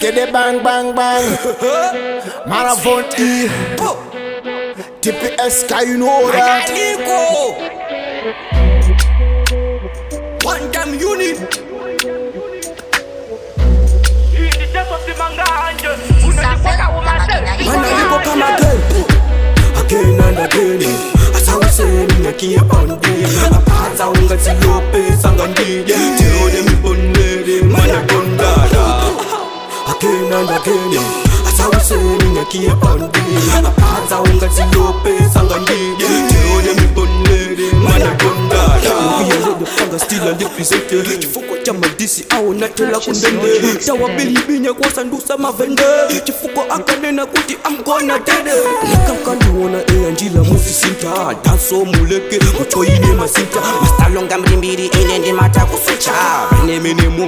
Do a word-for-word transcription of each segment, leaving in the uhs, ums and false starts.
Skiddy bang bang bang. Marathon E. T P S K, you know that. One time unit. Manalipo kama again, again and again. Asa useni nakia pandi, apata unga silope sangandi. Tiro de mi bonere, manakondada. Again and again. Asa useni nakia pandi, apata unga silope sangandi. Tiro de mi bonere, manakondada. Still and represented chifuko cha madisi au natela kundende tawa bilibinya kwa sandusa mavende chifuko akanena kuti I'm gonna dead nikamkandiona e anjila musisinta danso muleke uchoyine masinta mastalonga mrimbiri inende mata kusucha neme nemo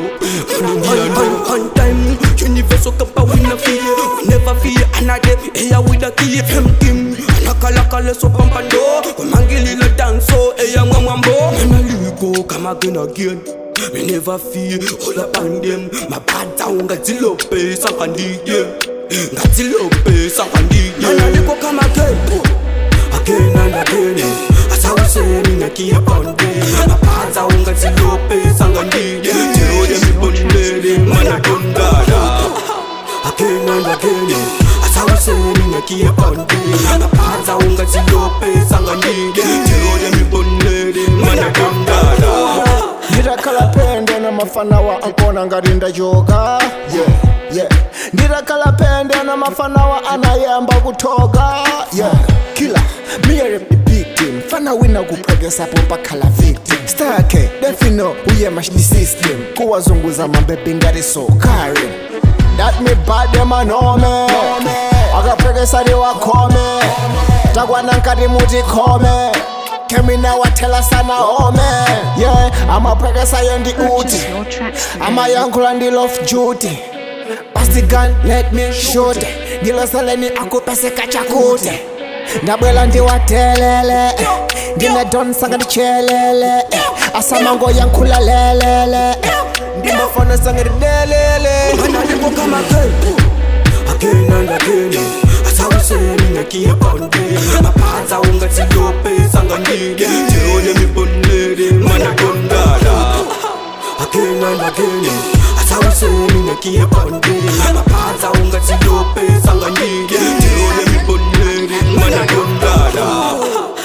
one time universal kapa wina fear we never fear another eya with a key him nakala kala so pampando mangilila danso eya mwambo go come again again. We never feel all up on them. My bad down got zilope sakandi yeah. Got zilope sakandi yeah. Manalipo come again, again and again. As I was saying, I keep on them. My bad down got zilope sakandi yeah. Tiro dem bonde manakondada. Again and again. As I was saying, I keep on them. My bad down got zilope sakandi yeah. Tiro dem bonde manakondada. Ndirakala pende na mafana wa ankona ngarinda yoga. Yeah, yeah. Ndirakala pende na mafana wa anayamba kutoga. Yeah, killer. Me a rep the big team. Fana wina kuprogesa popa kala victim. Starke, defino uye mash the system. Kuwa zunguza mambepe ngari so Karen. That me bad them a know me. Aga progresa de wa kome. Tagwa nankari muti kome. Kemi na watela sana ome. Yeah, I'm a progressor in the uti. I'm a young girl and the love duty. Pass the gun, let me shoot. Dilo saleni ako pese kachakote. Nabwela ndi watelele. Dina don sanga di chelele. Asamango yankula lelele. Ndimba fana sanga di delele. Manalipo kama again, again and again. Asa useni nakia pandi, apata unga silope sangandi. Tiro de mi bonere, manakondada. Again and again. Asa useni nakia pandi, apata unga silope sangandi. Tiro de mi bonere, manakondada.